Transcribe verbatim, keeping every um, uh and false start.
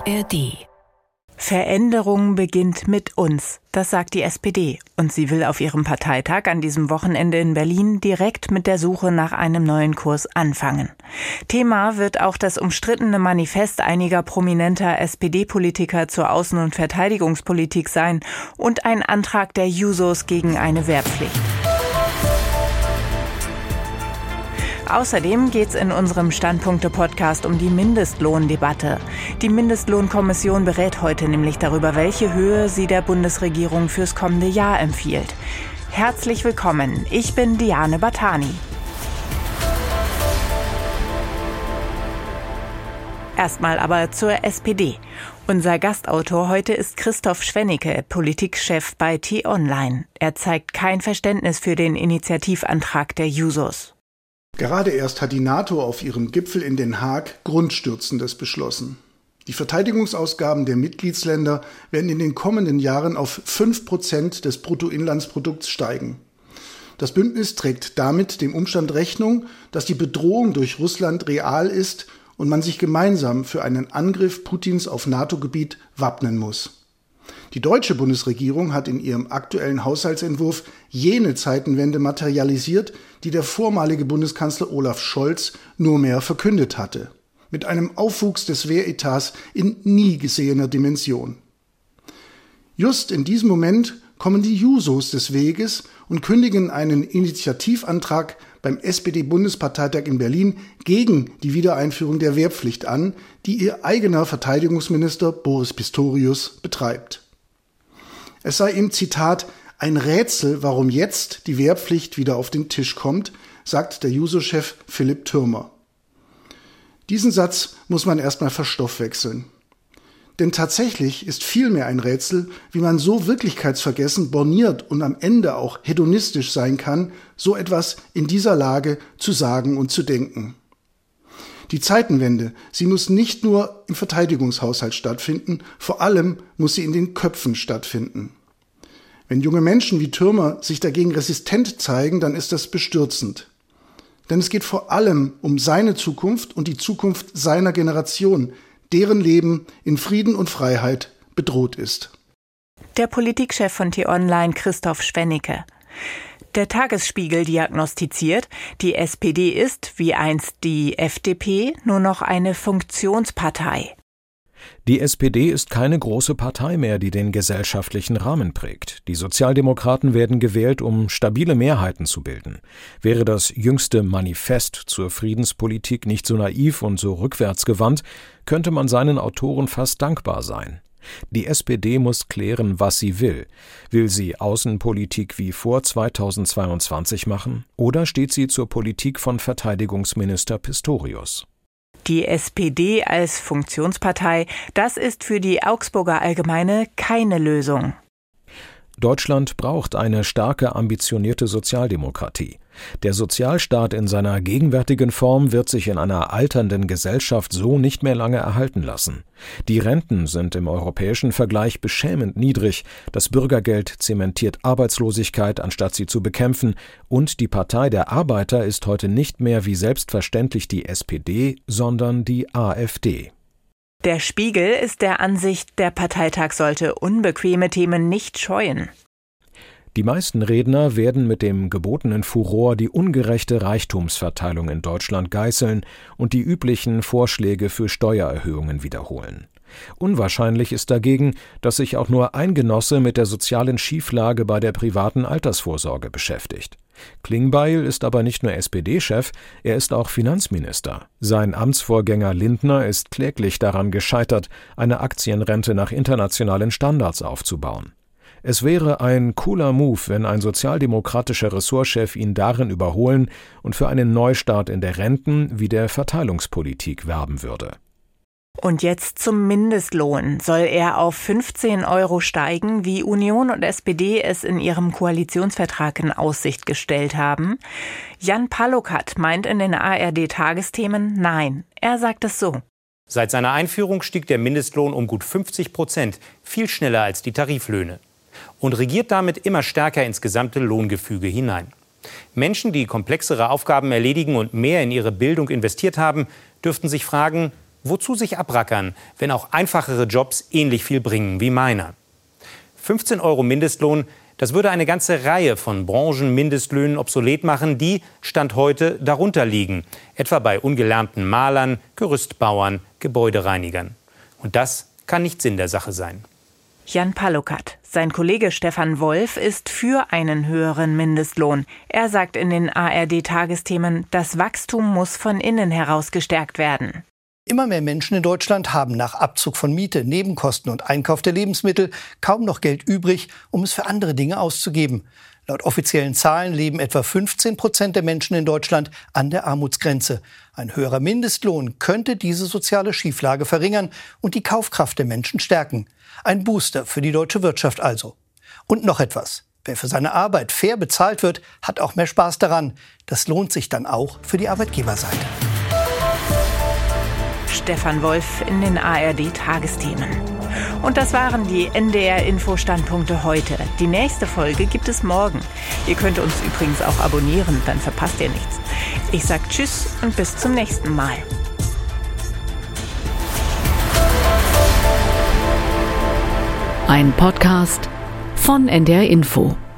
A R D. Veränderung beginnt mit uns, das sagt die S P D. Und sie will auf ihrem Parteitag an diesem Wochenende in Berlin direkt mit der Suche nach einem neuen Kurs anfangen. Thema wird auch das umstrittene Manifest einiger prominenter S P D-Politiker zur Außen- und Verteidigungspolitik sein und ein Antrag der Jusos gegen eine Wehrpflicht. Außerdem geht's in unserem Standpunkte-Podcast um die Mindestlohndebatte. Die Mindestlohnkommission berät heute nämlich darüber, welche Höhe sie der Bundesregierung fürs kommende Jahr empfiehlt. Herzlich willkommen, ich bin Diane Batani. Erstmal aber zur S P D. Unser Gastautor heute ist Christoph Schwennecke, Politikchef bei T-Online. Er zeigt kein Verständnis für den Initiativantrag der Jusos. Gerade erst hat die NATO auf ihrem Gipfel in Den Haag Grundstürzendes beschlossen. Die Verteidigungsausgaben der Mitgliedsländer werden in den kommenden Jahren auf fünf Prozent des Bruttoinlandsprodukts steigen. Das Bündnis trägt damit dem Umstand Rechnung, dass die Bedrohung durch Russland real ist und man sich gemeinsam für einen Angriff Putins auf NATO-Gebiet wappnen muss. Die deutsche Bundesregierung hat in ihrem aktuellen Haushaltsentwurf jene Zeitenwende materialisiert, die der vormalige Bundeskanzler Olaf Scholz nur mehr verkündet hatte. Mit einem Aufwuchs des Wehretats in nie gesehener Dimension. Just in diesem Moment kommen die Jusos des Weges und kündigen einen Initiativantrag beim S P D-Bundesparteitag in Berlin gegen die Wiedereinführung der Wehrpflicht an, die ihr eigener Verteidigungsminister Boris Pistorius betreibt. Es sei ihm, Zitat, ein Rätsel, warum jetzt die Wehrpflicht wieder auf den Tisch kommt, sagt der Juso-Chef Philipp Thürmer. Diesen Satz muss man erstmal verstoffwechseln. Denn tatsächlich ist vielmehr ein Rätsel, wie man so wirklichkeitsvergessen, borniert und am Ende auch hedonistisch sein kann, so etwas in dieser Lage zu sagen und zu denken. Die Zeitenwende, sie muss nicht nur im Verteidigungshaushalt stattfinden, vor allem muss sie in den Köpfen stattfinden. Wenn junge Menschen wie Thürmer sich dagegen resistent zeigen, dann ist das bestürzend. Denn es geht vor allem um seine Zukunft und die Zukunft seiner Generation, deren Leben in Frieden und Freiheit bedroht ist. Der Politikchef von T-Online, Christoph Schwennecke. Der Tagesspiegel diagnostiziert, die S P D ist, wie einst die F D P, nur noch eine Funktionspartei. Die S P D ist keine große Partei mehr, die den gesellschaftlichen Rahmen prägt. Die Sozialdemokraten werden gewählt, um stabile Mehrheiten zu bilden. Wäre das jüngste Manifest zur Friedenspolitik nicht so naiv und so rückwärtsgewandt, könnte man seinen Autoren fast dankbar sein. Die S P D muss klären, was sie will. Will sie Außenpolitik wie vor zweitausendzweiundzwanzig machen? Oder steht sie zur Politik von Verteidigungsminister Pistorius? Die S P D als Funktionspartei, das ist für die Augsburger Allgemeine keine Lösung. Deutschland braucht eine starke, ambitionierte Sozialdemokratie. Der Sozialstaat in seiner gegenwärtigen Form wird sich in einer alternden Gesellschaft so nicht mehr lange erhalten lassen. Die Renten sind im europäischen Vergleich beschämend niedrig, das Bürgergeld zementiert Arbeitslosigkeit, anstatt sie zu bekämpfen, und die Partei der Arbeiter ist heute nicht mehr wie selbstverständlich die S P D, sondern die A f D. Der Spiegel ist der Ansicht, der Parteitag sollte unbequeme Themen nicht scheuen. Die meisten Redner werden mit dem gebotenen Furor die ungerechte Reichtumsverteilung in Deutschland geißeln und die üblichen Vorschläge für Steuererhöhungen wiederholen. Unwahrscheinlich ist dagegen, dass sich auch nur ein Genosse mit der sozialen Schieflage bei der privaten Altersvorsorge beschäftigt. Klingbeil ist aber nicht nur S P D-Chef, er ist auch Finanzminister. Sein Amtsvorgänger Lindner ist kläglich daran gescheitert, eine Aktienrente nach internationalen Standards aufzubauen. Es wäre ein cooler Move, wenn ein sozialdemokratischer Ressortchef ihn darin überholen und für einen Neustart in der Renten- wie der Verteilungspolitik werben würde. Und jetzt zum Mindestlohn. Soll er auf fünfzehn Euro steigen, wie Union und S P D es in ihrem Koalitionsvertrag in Aussicht gestellt haben? Jan Palukat meint in den A R D-Tagesthemen nein. Er sagt es so. Seit seiner Einführung stieg der Mindestlohn um gut fünfzig Prozent, viel schneller als die Tariflöhne. Und regiert damit immer stärker ins gesamte Lohngefüge hinein. Menschen, die komplexere Aufgaben erledigen und mehr in ihre Bildung investiert haben, dürften sich fragen, Wozu sich abrackern, wenn auch einfachere Jobs ähnlich viel bringen wie meiner? fünfzehn Euro Mindestlohn, das würde eine ganze Reihe von Branchenmindestlöhnen obsolet machen, die Stand heute darunter liegen. Etwa bei ungelernten Malern, Gerüstbauern, Gebäudereinigern. Und das kann nicht Sinn der Sache sein. Jan Palukat. Sein Kollege Stefan Wolf ist für einen höheren Mindestlohn. Er sagt in den A R D-Tagesthemen, das Wachstum muss von innen heraus gestärkt werden. Immer mehr Menschen in Deutschland haben nach Abzug von Miete, Nebenkosten und Einkauf der Lebensmittel kaum noch Geld übrig, um es für andere Dinge auszugeben. Laut offiziellen Zahlen leben etwa fünfzehn Prozent der Menschen in Deutschland an der Armutsgrenze. Ein höherer Mindestlohn könnte diese soziale Schieflage verringern und die Kaufkraft der Menschen stärken. Ein Booster für die deutsche Wirtschaft also. Und noch etwas. Wer für seine Arbeit fair bezahlt wird, hat auch mehr Spaß daran. Das lohnt sich dann auch für die Arbeitgeberseite. Stefan Wolf in den A R D-Tagesthemen. Und das waren die N D R-Info-Standpunkte heute. Die nächste Folge gibt es morgen. Ihr könnt uns übrigens auch abonnieren, dann verpasst ihr nichts. Ich sag Tschüss und bis zum nächsten Mal. Ein Podcast von N D R Info.